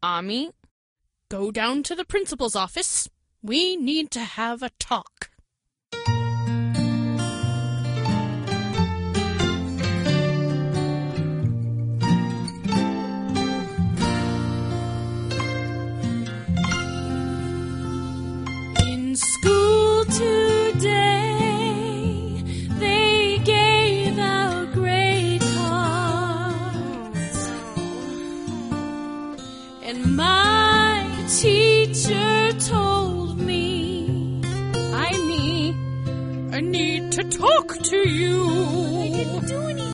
Ami, go down to the principal's office. We need to have a talk. In school today, they gave out grade cards, and my teacher told me I need to talk to you.